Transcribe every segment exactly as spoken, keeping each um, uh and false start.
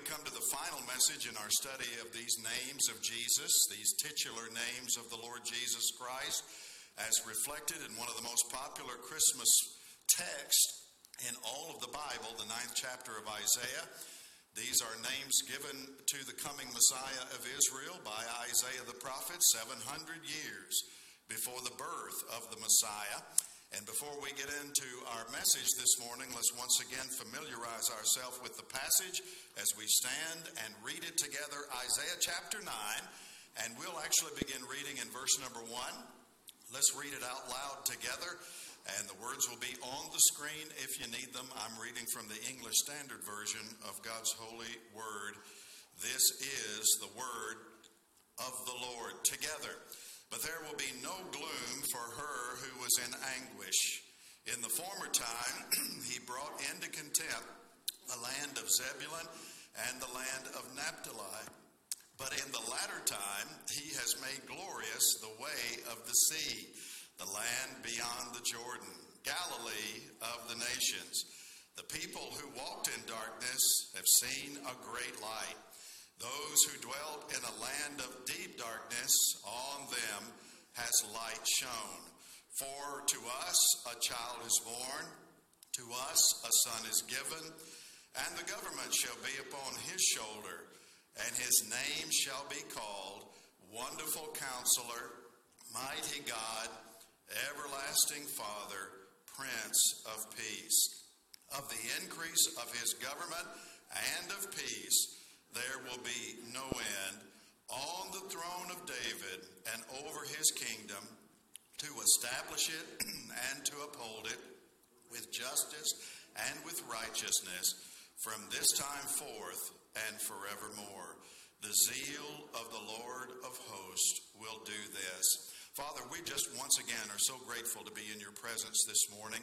come to the final message in our study of these names of Jesus, these titular names of the Lord Jesus Christ, as reflected in one of the most popular Christmas texts in all of the Bible, the ninth chapter of Isaiah. These are names given to the coming Messiah of Israel by Isaiah the prophet seven hundred years before the birth of the Messiah. And before we get into our message this morning, let's once again familiarize ourselves with the passage as we stand and read it together, Isaiah chapter nine, and we'll actually begin reading in verse number one. Let's read it out loud together, and the words will be on the screen if you need them. I'm reading from the English Standard Version of God's holy word. This is the word of the Lord. Together. But there will be no gloom for her who was in anguish. In the former time, he brought into contempt the land of Zebulun and the land of Naphtali. But in the latter time, he has made glorious the way of the sea, the land beyond the Jordan, Galilee of the nations. The people who walked in darkness have seen a great light. Those who dwelt in a land of deep darkness, on them has light shone. For to us a child is born, to us a son is given, and the government shall be upon his shoulder, and his name shall be called Wonderful Counselor, Mighty God, Everlasting Father, Prince of Peace. Of the increase of his government and of peace, there will be no end on the throne of David and over his kingdom, to establish it and to uphold it with justice and with righteousness from this time forth and forevermore. The zeal of the Lord of hosts will do this. Father, we just once again are so grateful to be in your presence this morning.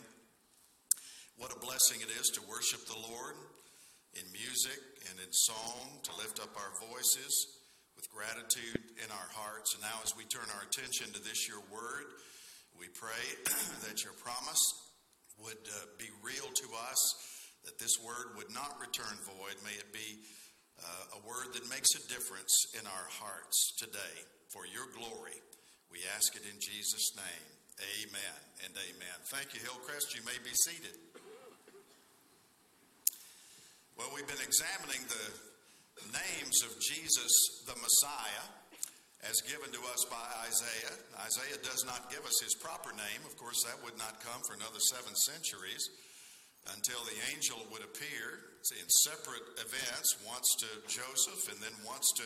What a blessing it is to worship the Lord in music and in song, to lift up our voices with gratitude in our hearts. And now as we turn our attention to this, your word, we pray that your promise would uh, be real to us, that this word would not return void. May it be uh, a word that makes a difference in our hearts today. For your glory, we ask it in Jesus' name. Amen and amen. Thank you, Hillcrest. You may be seated. Well, we've been examining the names of Jesus, the Messiah, as given to us by Isaiah. Isaiah does not give us his proper name. Of course, that would not come for another seven centuries until the angel would appear in separate events, once to Joseph and then once to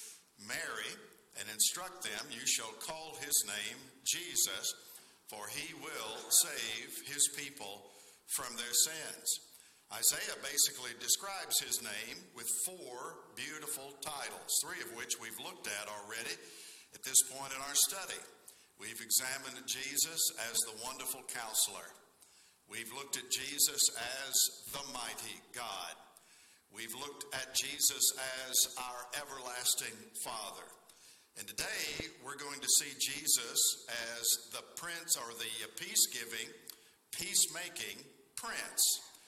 Mary, and instruct them, you shall call his name Jesus, for he will save his people from their sins. Isaiah basically describes his name with four beautiful titles, three of which we've looked at already at this point in our study. We've examined Jesus as the Wonderful Counselor. We've looked at Jesus as the Mighty God. We've looked at Jesus as our Everlasting Father. And today we're going to see Jesus as the Prince, or the peace-giving, peacemaking Prince.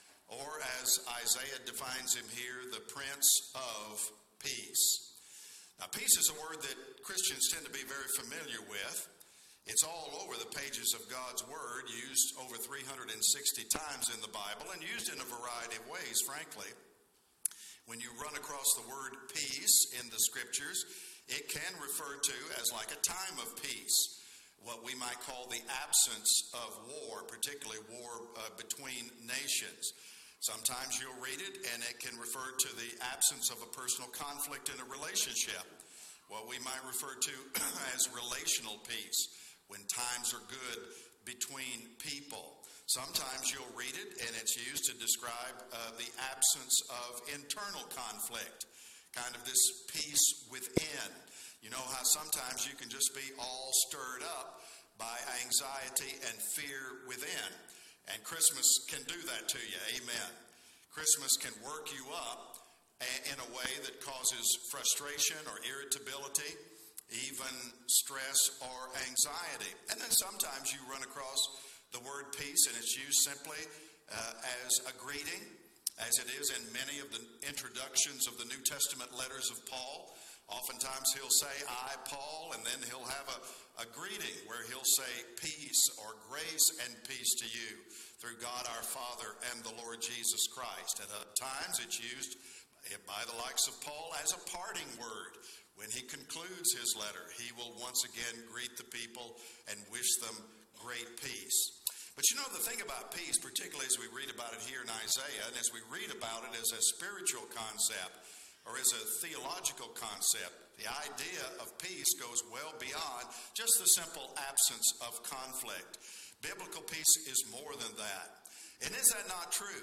Or as Isaiah defines him here, the Prince of Peace. Now, peace is a word that Christians tend to be very familiar with. It's all over the pages of God's Word, used over three hundred sixty times in the Bible, and used in a variety of ways, frankly. When you run across the word peace in the Scriptures, it can refer to as like a time of peace, what we might call the absence of war, particularly war uh, between nations. Sometimes you'll read it and it can refer to the absence of a personal conflict in a relationship, what we might refer to as relational peace, when times are good between people. Sometimes you'll read it and it's used to describe uh, the absence of internal conflict, kind of this peace within. You know how sometimes you can just be all stirred up by anxiety and fear within. And Christmas can do that to you. Amen. Christmas can work you up in a way that causes frustration or irritability, even stress or anxiety. And then sometimes you run across the word peace and it's used simply uh, as a greeting, as it is in many of the introductions of the New Testament letters of Paul. Oftentimes he'll say, I, Paul, and then he'll have a, a greeting where he'll say peace or grace and peace to you through God our Father and the Lord Jesus Christ. At times it's used by the likes of Paul as a parting word. When he concludes his letter, he will once again greet the people and wish them great peace. But you know, the thing about peace, particularly as we read about it here in Isaiah, and as we read about it as a spiritual concept or as a theological concept, the idea of peace goes well beyond just the simple absence of conflict. Biblical peace is more than that. And is that not true?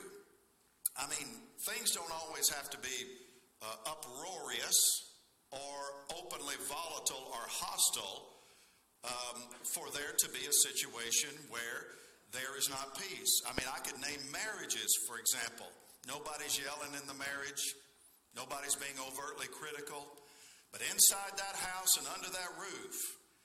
I mean, things don't always have to be uh, uproarious or openly volatile or hostile um, for there to be a situation where there is not peace. I mean, I could name marriages, for example. Nobody's yelling in the marriage. Nobody's being overtly critical. But inside that house and under that roof,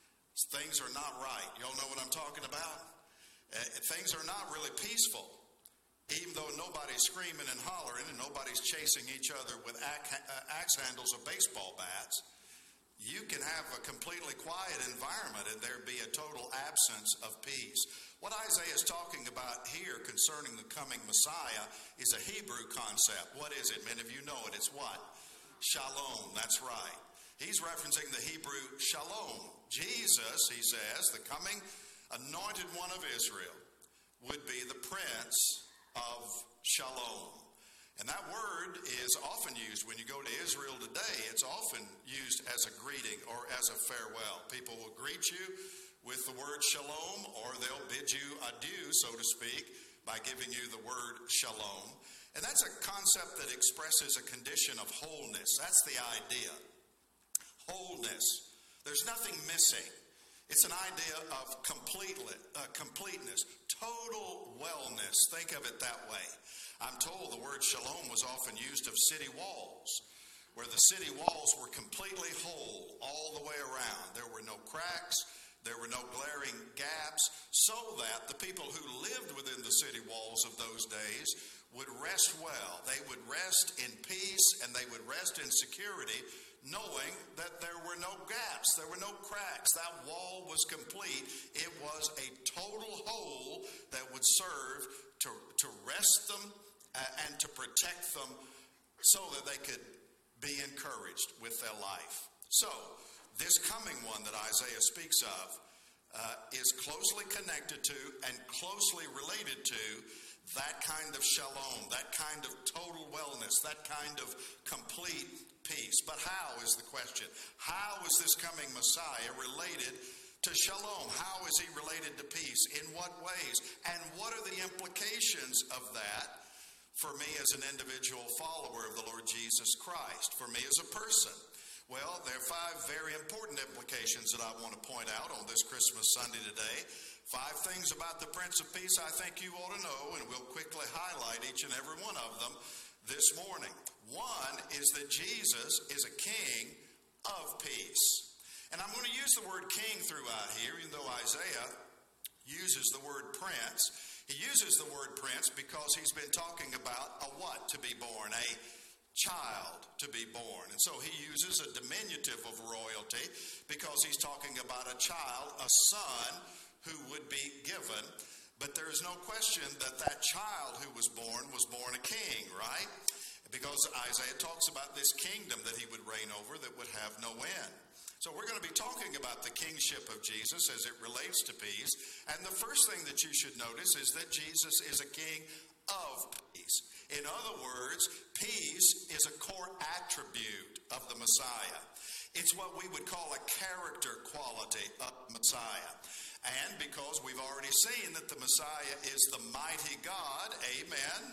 things are not right. Y'all know what I'm talking about? Uh, things are not really peaceful. Even though nobody's screaming and hollering and nobody's chasing each other with axe handles or baseball bats, you can have a completely quiet environment and there be a total absence of peace. What Isaiah is talking about here concerning the coming Messiah is a Hebrew concept. What is it? Many of you know it. It's what? Shalom. That's right. He's referencing the Hebrew shalom. Jesus, he says, the coming anointed one of Israel, would be the Prince of Shalom. And that word is often used when you go to Israel today. It's often used as a greeting or as a farewell. People will greet you with the word shalom, or they'll bid you adieu, so to speak, by giving you the word shalom. And that's a concept that expresses a condition of wholeness. That's the idea. Wholeness. There's nothing missing. It's an idea of completely, uh, completeness, total wellness. Think of it that way. I'm told the word shalom was often used of city walls, where the city walls were completely whole all the way around. There were no cracks, there were no glaring gaps, so that the people who lived within the city walls of those days would rest well. They would rest in peace and they would rest in security, knowing that there were no gaps, there were no cracks. That wall was complete. It was a total whole that would serve to, to rest them uh, and to protect them so that they could be encouraged with their life. So, this coming one that Isaiah speaks of uh, is closely connected to and closely related to that kind of shalom, that kind of total wellness, that kind of complete peace. But how is the question? How is this coming Messiah related to shalom? How is he related to peace? In what ways? And what are the implications of that for me as an individual follower of the Lord Jesus Christ, for me as a person? Well, there are five very important implications that I want to point out on this Christmas Sunday today. Five things about the Prince of Peace I think you ought to know, and we'll quickly highlight each and every one of them this morning. One is that Jesus is a king of peace. And I'm going to use the word king throughout here, even though Isaiah uses the word prince. He uses the word prince because he's been talking about a what to be born, a child to be born. And so he uses a diminutive of royalty because he's talking about a child, a son who would be given. But there is no question that that child who was born was born a king, right? Because Isaiah talks about this kingdom that he would reign over that would have no end. So we're going to be talking about the kingship of Jesus as it relates to peace. And the first thing that you should notice is that Jesus is a king of peace. In other words, peace is a core attribute of the Messiah. It's what we would call a character quality of Messiah. And because we've already seen that the Messiah is the mighty God, amen,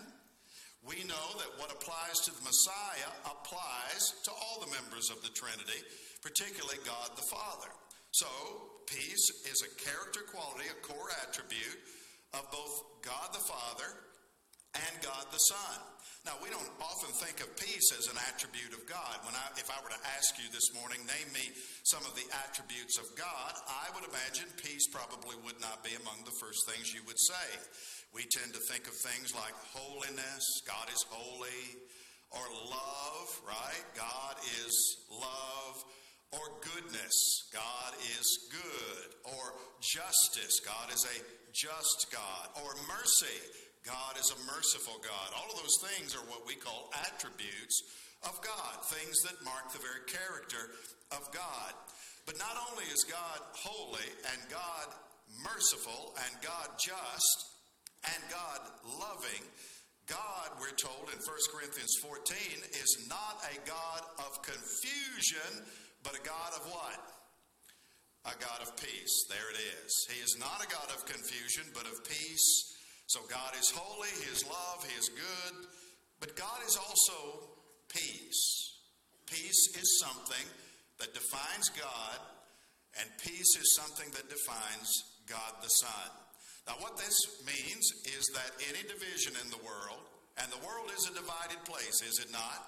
we know that what applies to the Messiah applies to all the members of the Trinity, particularly God the Father. So, peace is a character quality, a core attribute of both God the Father and God the Son. Now, we don't often think of peace as an attribute of God. When I, if I were to ask you this morning, name me some of the attributes of God, I would imagine peace probably would not be among the first things you would say. We tend to think of things like holiness, God is holy, or love, right? God is love. Or goodness, God is good. Or justice, God is a just God. Or mercy, God is a merciful God. All of those things are what we call attributes of God, things that mark the very character of God. But not only is God holy and God merciful and God just and God loving, God, we're told in First Corinthians fourteen, is not a God of confusion, but a God of what? A God of peace. There it is. He is not a God of confusion, but of peace. So God is holy, He is love, He is good, but God is also peace. Peace is something that defines God, and peace is something that defines God the Son. Now what this means is that any division in the world, and the world is a divided place, is it not?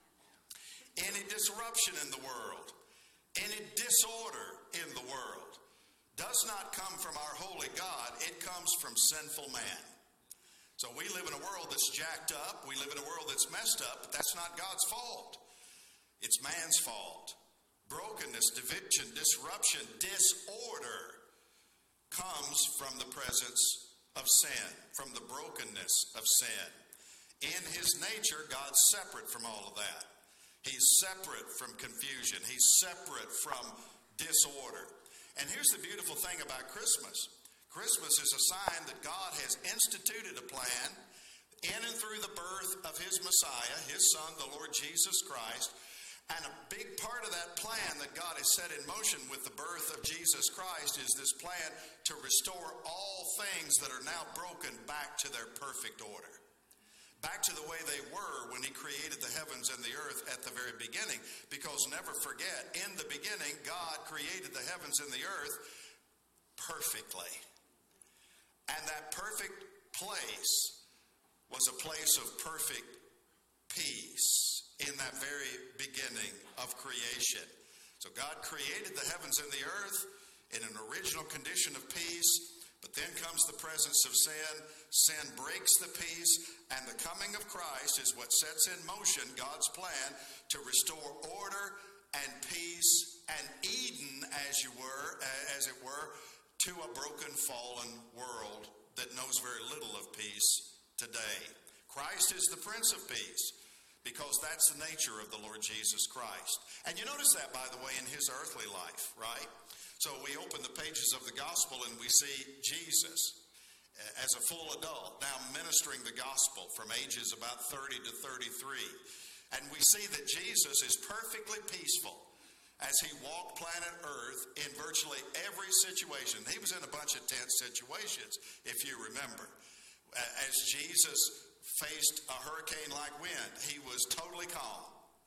Any disruption in the world, any disorder in the world does not come from our holy God. It comes from sinful man. So we live in a world that's jacked up. We live in a world that's messed up, but that's not God's fault. It's man's fault. Brokenness, division, disruption, disorder comes from the presence of sin, from the brokenness of sin. In His nature, God's separate from all of that. He's separate from confusion. He's separate from disorder. And here's the beautiful thing about Christmas. Christmas is a sign that God has instituted a plan in and through the birth of His Messiah, His Son, the Lord Jesus Christ. And a big part of that plan that God has set in motion with the birth of Jesus Christ is this plan to restore all things that are now broken back to their perfect order. Back to the way they were when He created the heavens and the earth at the very beginning. Because never forget, in the beginning, God created the heavens and the earth perfectly. And that perfect place was a place of perfect peace in that very beginning of creation. So God created the heavens and the earth in an original condition of peace, but then comes the presence of sin. Sin breaks the peace, and the coming of Christ is what sets in motion God's plan to restore order and peace and Eden, as you were, as it were, to a broken, fallen world that knows very little of peace today. Christ is the Prince of Peace, because that's the nature of the Lord Jesus Christ. And you notice that, by the way, in His earthly life, right? So we open the pages of the gospel and we see Jesus as a full adult, now ministering the gospel from ages about thirty to thirty-three. And we see that Jesus is perfectly peaceful as He walked planet Earth in virtually every situation. He was in a bunch of tense situations, if you remember. As Jesus faced a hurricane-like wind, He was totally calm,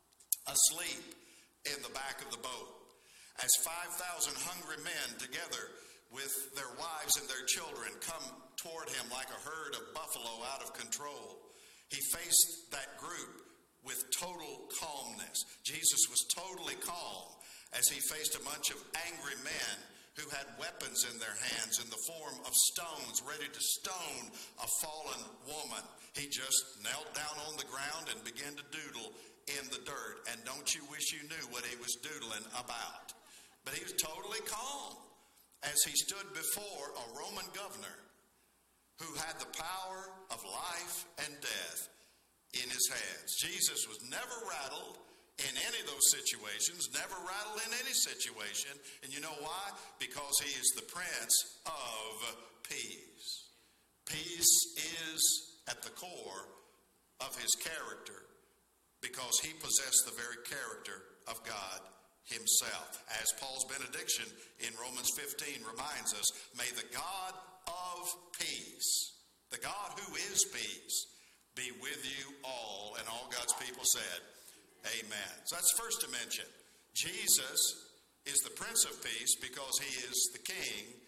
asleep in the back of the boat. As five thousand hungry men together with their wives and their children come toward Him like a herd of buffalo out of control, He faced that group with total calmness. Jesus was totally calm as He faced a bunch of angry men who had weapons in their hands in the form of stones, ready to stone a fallen woman. He just knelt down on the ground and began to doodle in the dirt. And don't you wish you knew what he was doodling about? But he was totally calm as he stood before a Roman governor who had the power of life and death in his hands. Jesus was never rattled in any of those situations, never rattled in any situation. And you know why? Because He is the Prince of Peace. Peace is at the core of His character because He possessed the very character of God Himself. As Paul's benediction in Romans fifteen reminds us, may the God of peace, the God who is peace, be with you all. And all God's people said, amen. So that's the first dimension. Jesus is the Prince of Peace because He is the King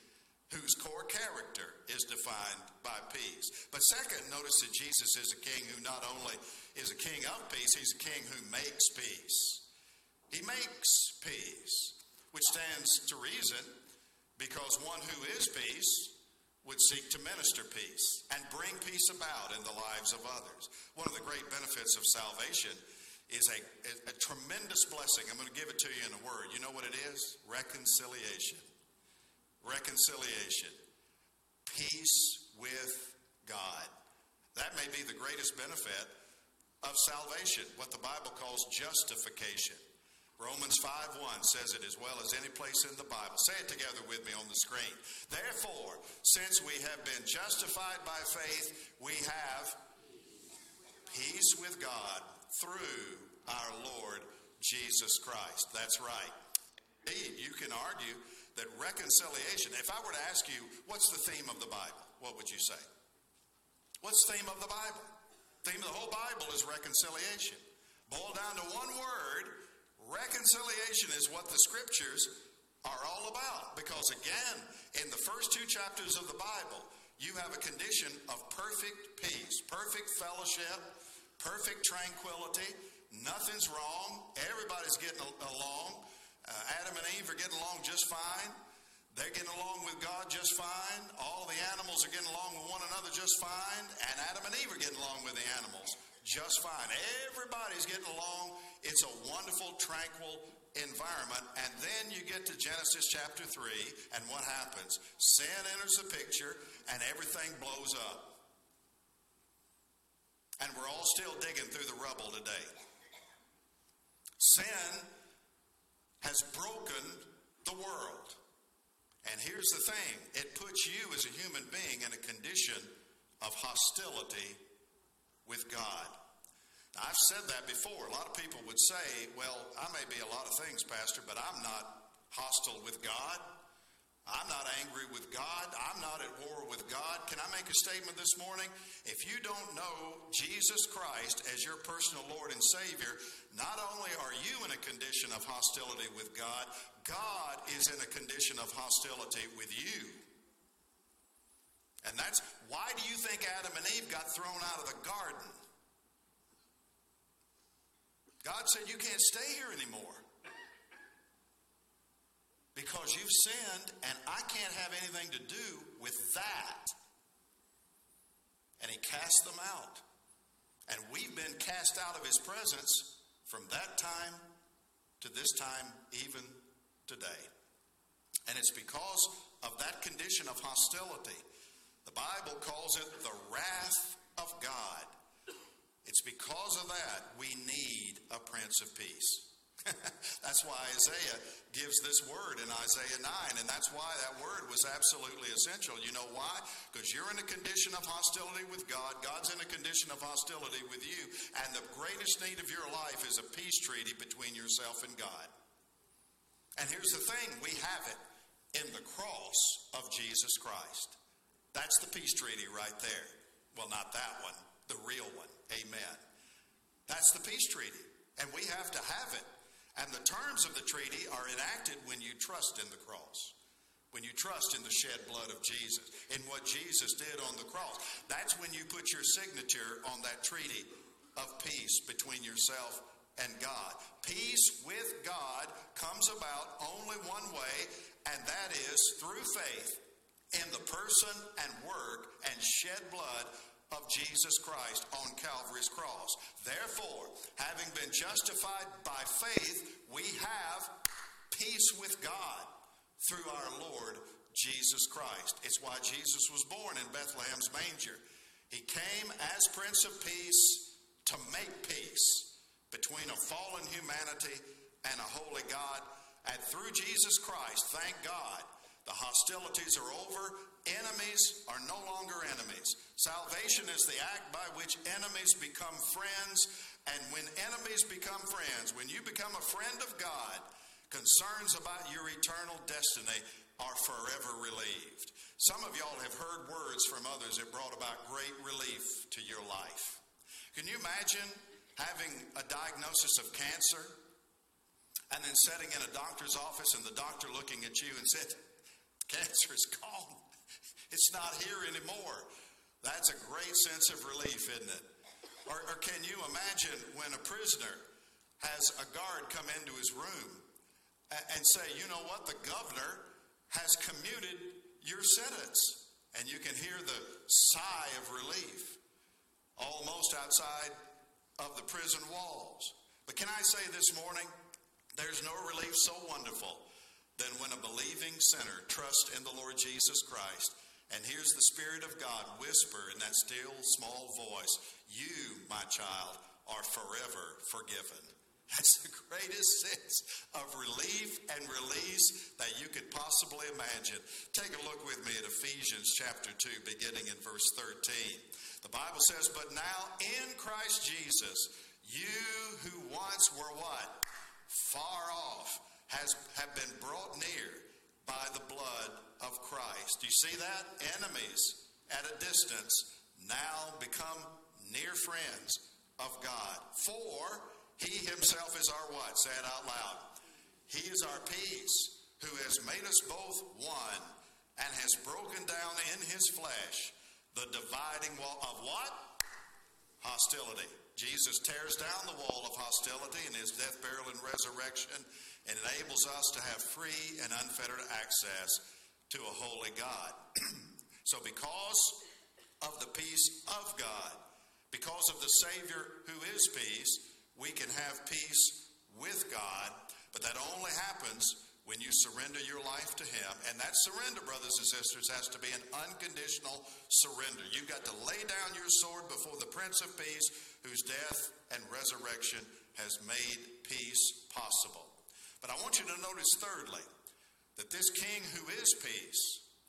whose core character is defined by peace. But second, notice that Jesus is a king who not only is a king of peace, he's a king who makes peace. He makes peace, which stands to reason because one who is peace would seek to minister peace and bring peace about in the lives of others. One of the great benefits of salvation is a, a, a tremendous blessing. I'm going to give it to you in a word. You know what it is? Reconciliation. Reconciliation. Peace with God. That may be the greatest benefit of salvation, what the Bible calls justification. Romans five one says it as well as any place in the Bible. Say it together with me on the screen. Therefore, since we have been justified by faith, we have peace with God through our Lord Jesus Christ. That's right. Indeed, you can argue that reconciliation, if I were to ask you, what's the theme of the Bible? What would you say? What's the theme of the Bible? The theme of the whole Bible is reconciliation. Boiled down to one word, reconciliation is what the scriptures are all about. Because again, in the first two chapters of the Bible, you have a condition of perfect peace, perfect fellowship, perfect tranquility. Nothing's wrong. Everybody's getting along. Uh, Adam and Eve are getting along just fine. They're getting along with God just fine. All the animals are getting along with one another just fine. And Adam and Eve are getting along with the animals just fine. Everybody's getting along. It's a wonderful, tranquil environment. And then you get to Genesis chapter three, and what happens? Sin enters the picture, and everything blows up. And we're all still digging through the rubble today. Sin has broken the world. And here's the thing. It puts you as a human being in a condition of hostility with God. Now, I've said that before. A lot of people would say, well, I may be a lot of things, Pastor, but I'm not hostile with God. I'm not angry with God. I'm not at war with God. Can I make a statement this morning? If you don't know Jesus Christ as your personal Lord and Savior, not only are you in a condition of hostility with God, God is in a condition of hostility with you. And that's why do you think Adam and Eve got thrown out of the garden? God said, you can't stay here anymore. Because you've sinned, and I can't have anything to do with that. And he cast them out. And we've been cast out of his presence from that time to this time, even today. And it's because of that condition of hostility. The Bible calls it the wrath of God. It's because of that we need a Prince of Peace. That's why Isaiah gives this word in Isaiah nine, and that's why that word was absolutely essential. You know why? Because you're in a condition of hostility with God. God's in a condition of hostility with you, and the greatest need of your life is a peace treaty between yourself and God. And here's the thing, we have it in the cross of Jesus Christ. That's the peace treaty right there. Well, not that one, the real one. Amen. That's the peace treaty, and we have to have it. And the terms of the treaty are enacted when you trust in the cross, when you trust in the shed blood of Jesus, in what Jesus did on the cross. That's when you put your signature on that treaty of peace between yourself and God. Peace with God comes about only one way, and that is through faith in the person and work and shed blood of Jesus Christ on Calvary's cross. Therefore, having been justified by faith, we have peace with God through our Lord Jesus Christ. It's why Jesus was born in Bethlehem's manger. He came as Prince of Peace to make peace between a fallen humanity and a holy God. And through Jesus Christ, thank God, the hostilities are over. Enemies are no longer enemies. Salvation is the act by which enemies become friends. And when enemies become friends, when you become a friend of God, concerns about your eternal destiny are forever relieved. Some of y'all have heard words from others that brought about great relief to your life. Can you imagine having a diagnosis of cancer and then sitting in a doctor's office and the doctor looking at you and said, cancer is gone. It's not here anymore. That's a great sense of relief, isn't it? Or, or can you imagine when a prisoner has a guard come into his room and, and say, you know what, the governor has commuted your sentence. And you can hear the sigh of relief almost outside of the prison walls. But can I say this morning, there's no relief so wonderful than when a believing sinner trusts in the Lord Jesus Christ and hears the Spirit of God whisper in that still small voice, you, my child, are forever forgiven. That's the greatest sense of relief and release that you could possibly imagine. Take a look with me at Ephesians chapter two, beginning in verse thirteen. The Bible says, but now in Christ Jesus, you who once were what? Far off, has have been brought near by the blood of Christ. Do you see that? Enemies at a distance now become near friends of God. For he himself is our what? Say it out loud. He is our peace, who has made us both one and has broken down in his flesh the dividing wall of what? Hostility. Jesus tears down the wall of hostility in his death, burial, and resurrection, and enables us to have free and unfettered access to a holy God. So because of the peace of God, because of the Savior who is peace, we can have peace with God, but that only happens when you surrender your life to him. And that surrender, brothers and sisters, has to be an unconditional surrender. You've got to lay down your sword before the Prince of Peace, whose death and resurrection has made peace possible. But I want you to notice, thirdly, that this King who is peace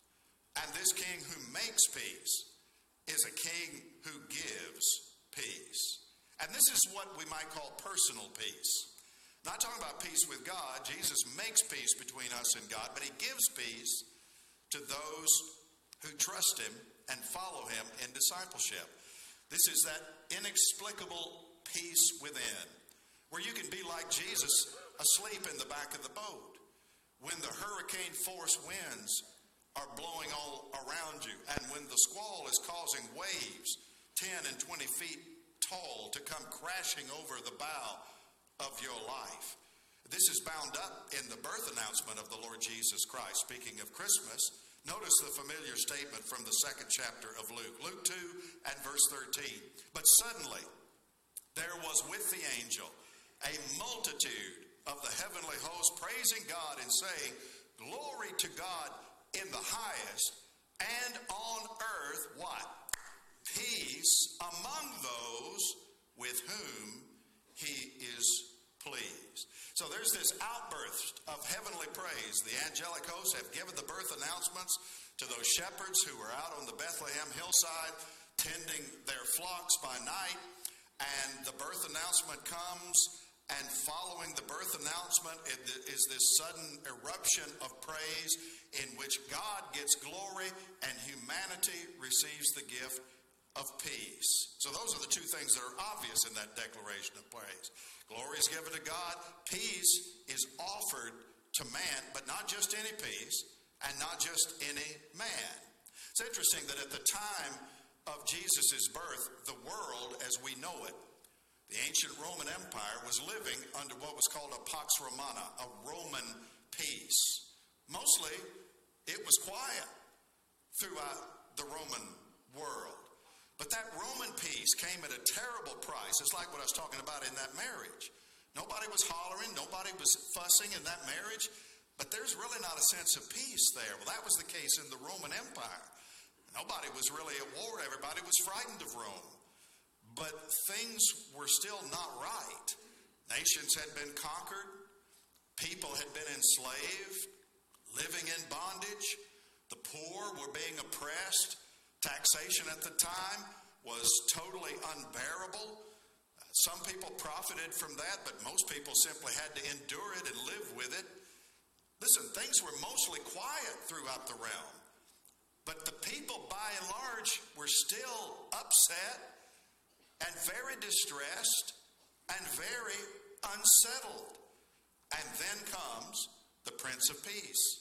and this King who makes peace is a King who gives peace. And this is what we might call personal peace. Not talking about peace with God. Jesus makes peace between us and God, but he gives peace to those who trust him and follow him in discipleship. This is that inexplicable peace within, where you can be like Jesus, asleep in the back of the boat when the hurricane force winds are blowing all around you, and when the squall is causing waves ten and twenty feet tall to come crashing over the bow of your life. This is bound up in the birth announcement of the Lord Jesus Christ. Speaking of Christmas, notice the familiar statement from the second chapter of Luke. Luke two and verse thirteen. But suddenly there was with the angel a multitude of the heavenly host praising God and saying, glory to God in the highest, and on earth what? Peace among those with whom he is pleased. So there's this outburst of heavenly praise. The angelic hosts have given the birth announcements to those shepherds who were out on the Bethlehem hillside tending their flocks by night. And the birth announcement comes, and following the birth announcement is this sudden eruption of praise in which God gets glory and humanity receives the gift of peace. So those are the two things that are obvious in that declaration of praise. Glory is given to God. Peace is offered to man, but not just any peace and not just any man. It's interesting that at the time of Jesus' birth, the world as we know it, the ancient Roman Empire, was living under what was called a Pax Romana, a Roman peace. Mostly, it was quiet throughout the Roman world. But that Roman peace came at a terrible price. It's like what I was talking about in that marriage. Nobody was hollering. Nobody was fussing in that marriage. But there's really not a sense of peace there. Well, that was the case in the Roman Empire. Nobody was really at war. Everybody was frightened of Rome. But things were still not right. Nations had been conquered. People had been enslaved, living in bondage. The poor were being oppressed. Taxation at the time was totally unbearable. Some people profited from that, but most people simply had to endure it and live with it. Listen, things were mostly quiet throughout the realm, but the people by and large were still upset and very distressed and very unsettled. And then comes the Prince of Peace.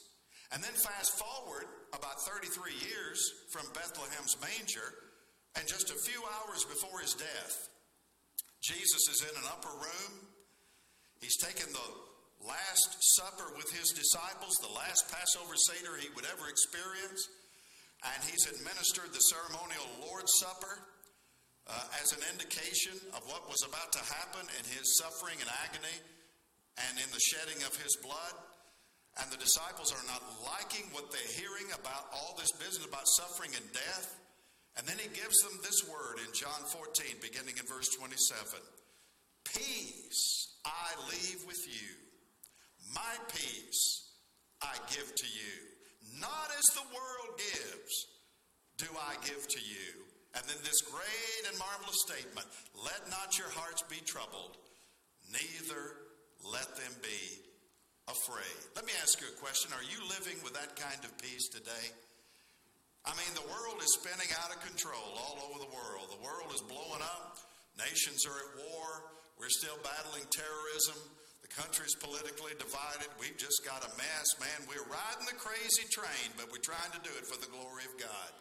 And then fast forward about thirty-three years from Bethlehem's manger, and just a few hours before his death, Jesus is in an upper room. He's taken the last supper with his disciples, the last Passover Seder he would ever experience, and he's administered the ceremonial Lord's Supper uh, as an indication of what was about to happen in his suffering and agony and in the shedding of his blood. And the disciples are not liking what they're hearing about all this business about suffering and death. And then he gives them this word in John fourteen, beginning in verse twenty-seven. Peace I leave with you. My peace I give to you. Not as the world gives, do I give to you. And then this great and marvelous statement, let not your hearts be troubled, neither let them be afraid. Let me ask you a question. Are you living with that kind of peace today? I mean, the world is spinning out of control all over the world. The world is blowing up. Nations are at war. We're still battling terrorism. The country's politically divided. We've just got a mess. Man, we're riding the crazy train, but we're trying to do it for the glory of God.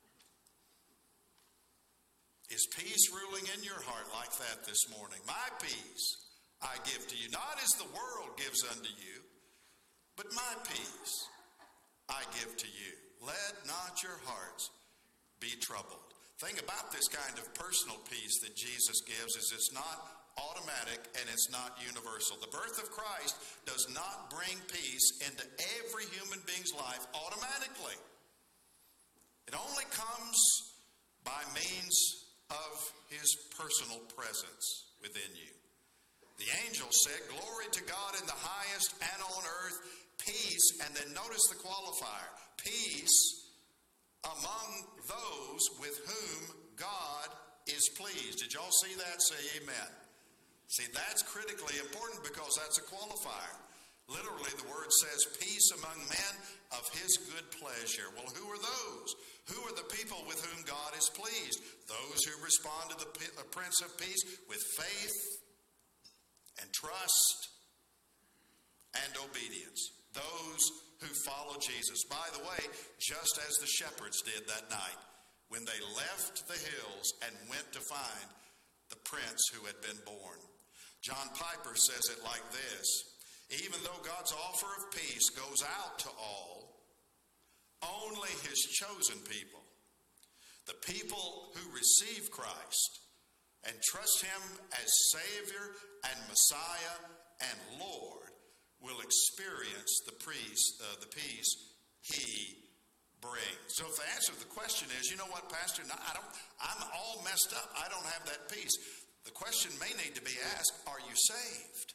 Is peace ruling in your heart like that this morning? My peace I give to you, not as the world gives unto you, but my peace I give to you. Let not your hearts be troubled. Thing about this kind of personal peace that Jesus gives is it's not automatic and it's not universal. The birth of Christ does not bring peace into every human being's life automatically. It only comes by means of his personal presence within you. The angel said, glory to God in the highest, and on earth peace, and then notice the qualifier, peace among those with whom God is pleased. Did y'all see that? Say amen. See, that's critically important because that's a qualifier. Literally, the word says peace among men of his good pleasure. Well, who are those? Who are the people with whom God is pleased? Those who respond to the Prince of Peace with faith and trust and obedience. Those who follow Jesus. By the way, just as the shepherds did that night when they left the hills and went to find the prince who had been born. John Piper says it like this: even though God's offer of peace goes out to all, only his chosen people, the people who receive Christ and trust him as Savior and Messiah and Lord, will experience the peace, uh, the peace he brings. So if the answer to the question is, you know what, Pastor, no, I don't, I'm all messed up. I don't have that peace. The question may need to be asked, are you saved?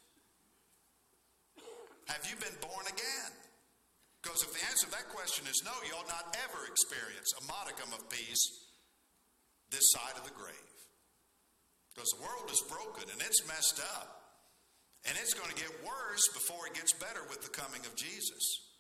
Have you been born again? Because if the answer to that question is no, you ought not ever experience a modicum of peace this side of the grave. Because the world is broken and it's messed up. And it's going to get worse before it gets better with the coming of Jesus.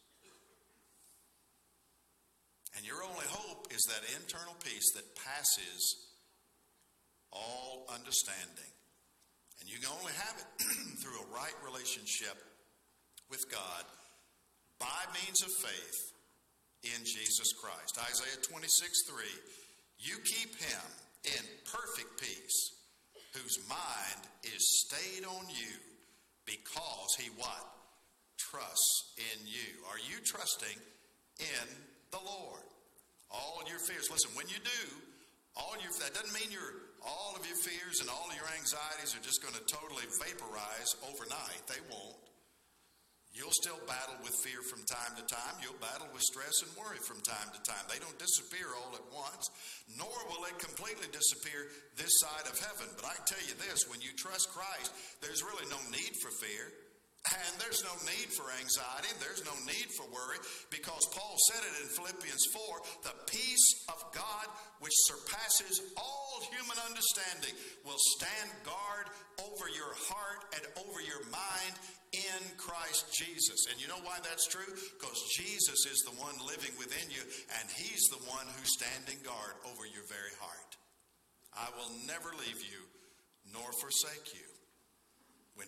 And your only hope is that internal peace that passes all understanding. And you can only have it through a right relationship with God by means of faith in Jesus Christ. Isaiah twenty-six three, you keep him in perfect peace, whose mind is stayed on you, because he what? Trusts in you. Are you trusting in the Lord? All your fears. Listen, when you do, all your that doesn't mean your all of your fears and all of your anxieties are just going to totally vaporize overnight. They won't. You'll still battle with fear from time to time. You'll battle with stress and worry from time to time. They don't disappear all at once, nor will it completely disappear this side of heaven. But I can tell you this, when you trust Christ, there's really no need for fear. And there's no need for anxiety. There's no need for worry, because Paul said it in Philippians four, the peace of God which surpasses all human understanding will stand guard over your heart and over your mind in Christ Jesus. And you know why that's true? Because Jesus is the one living within you, and he's the one who's standing guard over your very heart. I will never leave you nor forsake you. When peace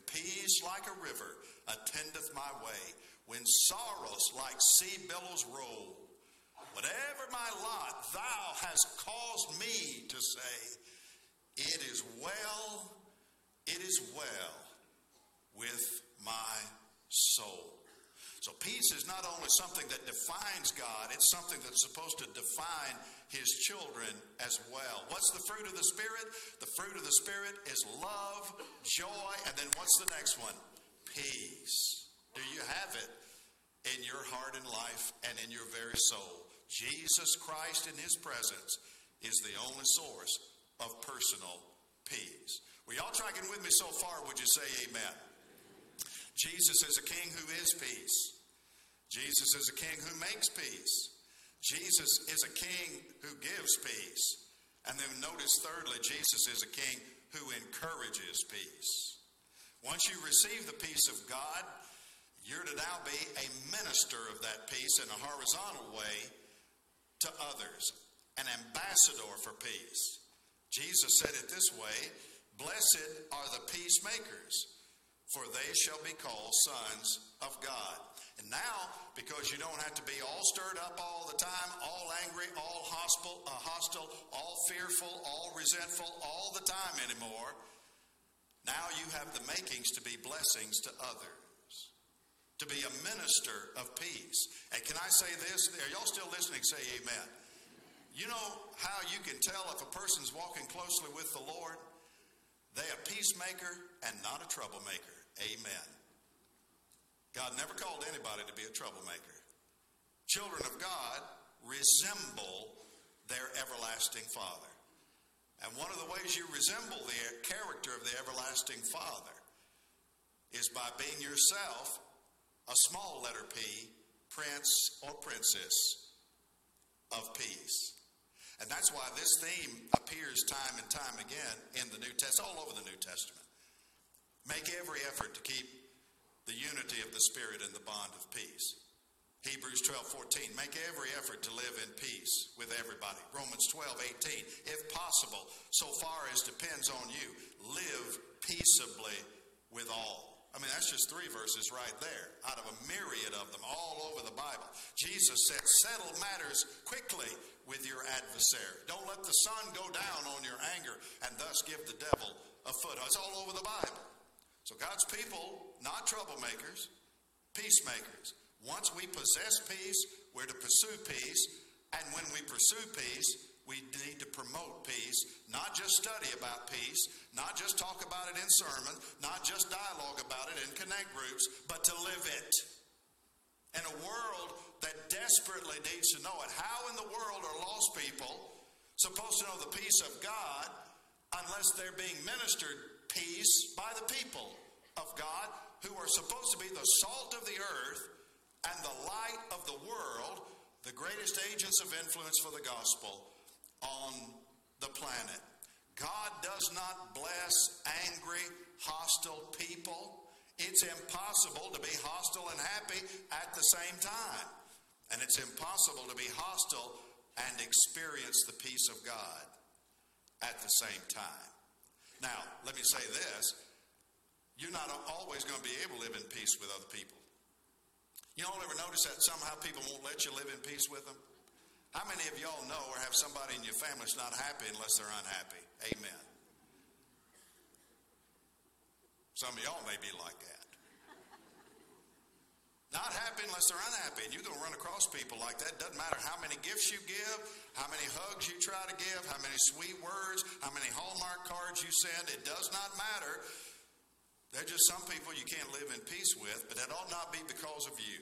peace like a river attendeth my way. When sorrows like sea billows roll, whatever my lot, thou hast caused me to say, it is well, it is well with my soul. So peace is not only something that defines God, it's something that's supposed to define his children as well. What's the fruit of the Spirit? The fruit of the Spirit is love, joy, and then what's the next one? Peace. Do you have it in your heart and life and in your very soul? Jesus Christ in his presence is the only source of personal peace. Were y'all tracking with me so far? Would you say amen? Jesus is a king who is peace. Jesus is a king who makes peace. Jesus is a king who gives peace. And then notice thirdly, Jesus is a king who encourages peace. Once you receive the peace of God, you're to now be a minister of that peace in a horizontal way to others, an ambassador for peace. Jesus said it this way, blessed are the peacemakers, for they shall be called sons of God. And now, because you don't have to be all stirred up all the time, all angry, all hostile, uh, hostile, all fearful, all resentful, all the time anymore, now you have the makings to be blessings to others, to be a minister of peace. And can I say this? Are y'all still listening? Say amen. You know how you can tell if a person's walking closely with the Lord? They're a peacemaker and not a troublemaker. Amen. God never called anybody to be a troublemaker. Children of God resemble their everlasting Father. And one of the ways you resemble the character of the everlasting Father is by being yourself a small letter P, prince or princess of peace. And that's why this theme appears time and time again in the New Testament, all over the New Testament. Make every effort to keep the unity of the Spirit in the bond of peace. Hebrews twelve fourteen, make every effort to live in peace with everybody. Romans twelve eighteen, if possible, so far as depends on you, live peaceably with all. I mean, that's just three verses right there out of a myriad of them all over the Bible. Jesus said, settle matters quickly with your adversary. Don't let the sun go down on your anger and thus give the devil a foothold. It's all over the Bible. So God's people, not troublemakers, peacemakers. Once we possess peace, we're to pursue peace. And when we pursue peace, we need to promote peace, not just study about peace, not just talk about it in sermons, not just dialogue about it in connect groups, but to live it. In a world that desperately needs to know it. How in the world are lost people supposed to know the peace of God unless they're being ministered peace by the people of God who are supposed to be the salt of the earth and the light of the world, the greatest agents of influence for the gospel on the planet. God does not bless angry, hostile people. It's impossible to be hostile and happy at the same time. And it's impossible to be hostile and experience the peace of God at the same time. Now, let me say this. You're not always going to be able to live in peace with other people. You don't ever notice that somehow people won't let you live in peace with them? How many of y'all know or have somebody in your family that's not happy unless they're unhappy? Amen. Some of y'all may be like that. Not happy unless they're unhappy. And you're going to run across people like that. Doesn't matter how many gifts you give, how many hugs you try to give, how many sweet words, how many Hallmark cards you send. It does not matter. There are just some people you can't live in peace with, but that ought not be because of you.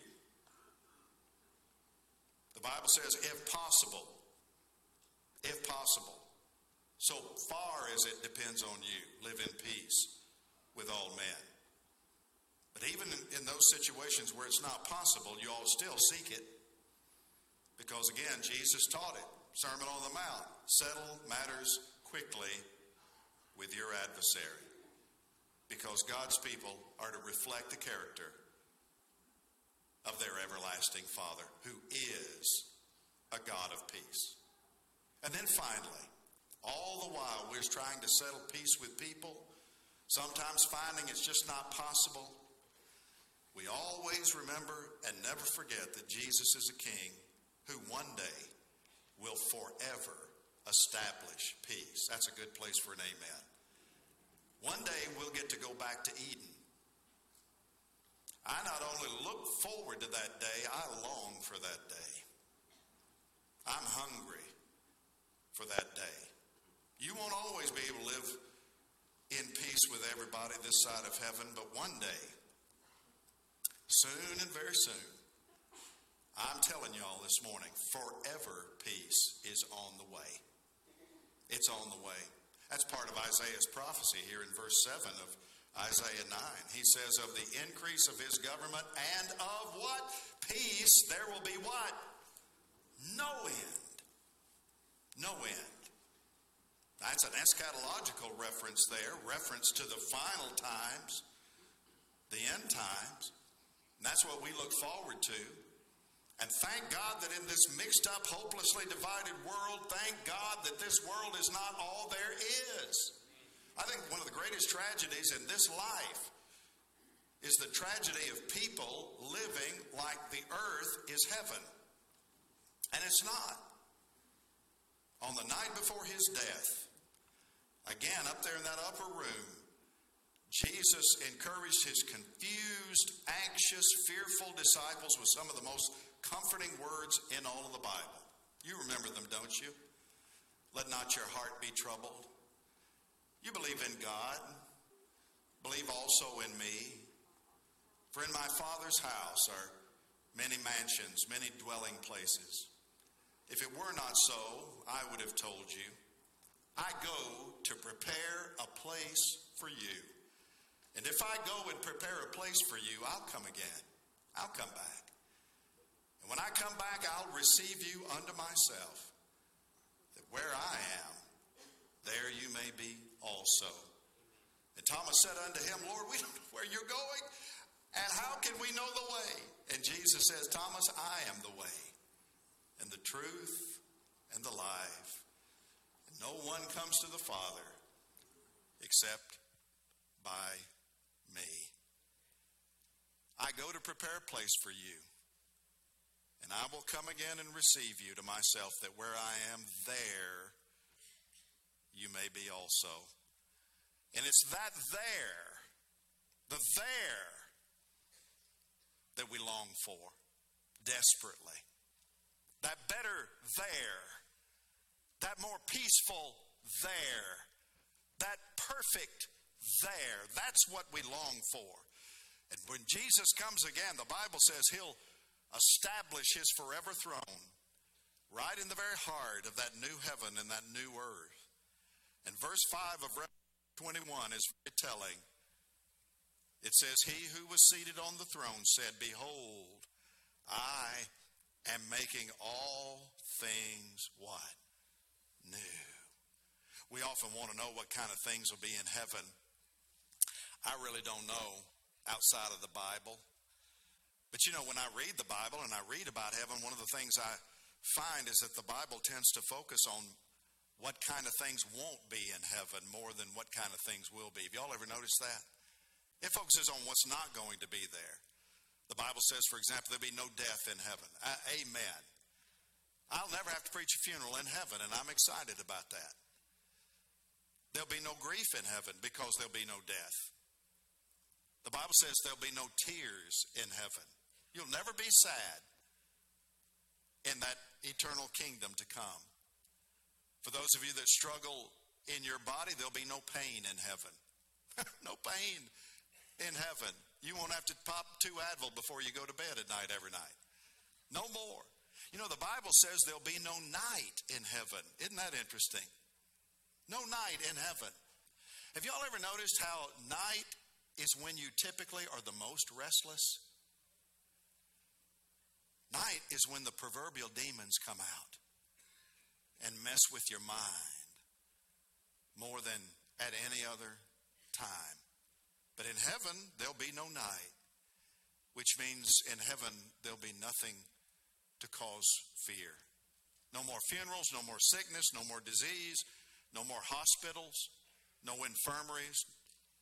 The Bible says, if possible, if possible, so far as it depends on you, live in peace with all men. But even in, in those situations where it's not possible, you ought to still seek it. Because again, Jesus taught it. Sermon on the Mount. Settle matters quickly with your adversary. Because God's people are to reflect the character of their everlasting Father, who is a God of peace. And then finally, all the while we're trying to settle peace with people, sometimes finding it's just not possible, we always remember and never forget that Jesus is a king who one day will forever establish peace. That's a good place for an amen. One day we'll get to go back to Eden. I not only look forward to that day, I long for that day. I'm hungry for that day. You won't always be able to live in peace with everybody this side of heaven, but one day, soon and very soon, I'm telling y'all this morning, forever peace is on the way. It's on the way. That's part of Isaiah's prophecy here in verse seven of Isaiah nine. He says, of the increase of his government and of what? Peace, there will be what? No end. No end. That's an eschatological reference there, reference to the final times, the end times. And that's what we look forward to. And thank God that in this mixed up, hopelessly divided world, thank God that this world is not all there is. I think one of the greatest tragedies in this life is the tragedy of people living like the earth is heaven. And it's not. On the night before his death, again up there in that upper room, Jesus encouraged his confused, anxious, fearful disciples with some of the most comforting words in all of the Bible. You remember them, don't you? Let not your heart be troubled. You believe in God. Believe also in me. For in my Father's house are many mansions, many dwelling places. If it were not so, I would have told you. I go to prepare a place for you. And if I go and prepare a place for you, I'll come again. I'll come back. And when I come back, I'll receive you unto myself, that where I am, there you may be also. And Thomas said unto him, Lord, we don't know where you're going, and how can we know the way? And Jesus says, Thomas, I am the way, and the truth, and the life. And no one comes to the Father except by me. I go to prepare a place for you, and I will come again and receive you to myself, that where I am, there you may be also. And it's that there, the there, that we long for desperately. That better there, that more peaceful there, that perfect there. That's what we long for. And when Jesus comes again, the Bible says he'll establish his forever throne right in the very heart of that new heaven and that new earth. And verse five of Revelation twenty-one is very telling. It says, he who was seated on the throne said, behold, I am making all things what? New. We often want to know what kind of things will be in heaven. I really don't know outside of the Bible. But you know, when I read the Bible and I read about heaven, one of the things I find is that the Bible tends to focus on what kind of things won't be in heaven more than what kind of things will be. Have y'all ever noticed that? It focuses on what's not going to be there. The Bible says, for example, there'll be no death in heaven. Uh, amen. I'll never have to preach a funeral in heaven, and I'm excited about that. There'll be no grief in heaven because there'll be no death. The Bible says there'll be no tears in heaven. You'll never be sad in that eternal kingdom to come. For those of you that struggle in your body, there'll be no pain in heaven. No pain in heaven. You won't have to pop two Advil before you go to bed at night every night. No more. You know, the Bible says there'll be no night in heaven. Isn't that interesting? No night in heaven. Have y'all ever noticed how night is when you typically are the most restless? Night is when the proverbial demons come out and mess with your mind more than at any other time. But in heaven, there'll be no night, which means in heaven, there'll be nothing to cause fear. No more funerals, no more sickness, no more disease, no more hospitals, no infirmaries,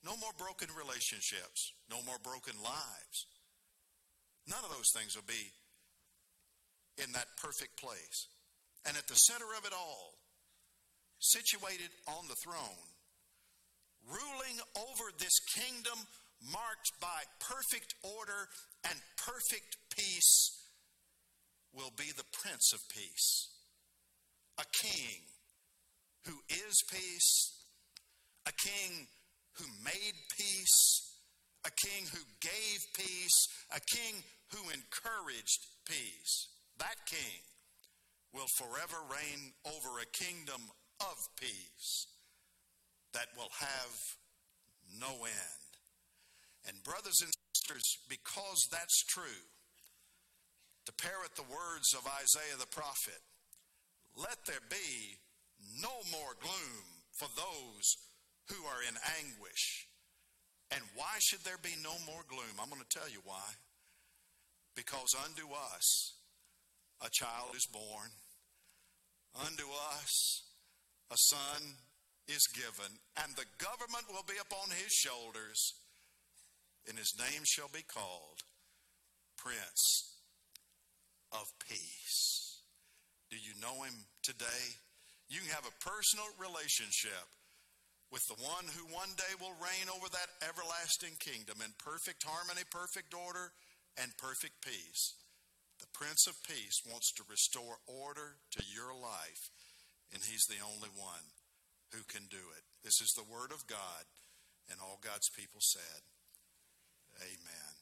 No more broken relationships. No more broken lives. None of those things will be in that perfect place. And at the center of it all, situated on the throne, ruling over this kingdom marked by perfect order and perfect peace, will be the Prince of Peace. A king who is peace, a king who made peace, a king who gave peace, a king who encouraged peace. That king will forever reign over a kingdom of peace that will have no end. And brothers and sisters, because that's true, to parrot the words of Isaiah the prophet, let there be no more gloom for those who are in anguish. And why should there be no more gloom? I'm going to tell you why. Because unto us a child is born. Unto us a son is given, and the government will be upon his shoulders, and his name shall be called Prince of Peace. Do you know him today? You can have a personal relationship with the one who one day will reign over that everlasting kingdom in perfect harmony, perfect order, and perfect peace. The Prince of Peace wants to restore order to your life, and he's the only one who can do it. This is the word of God, and all God's people said, amen.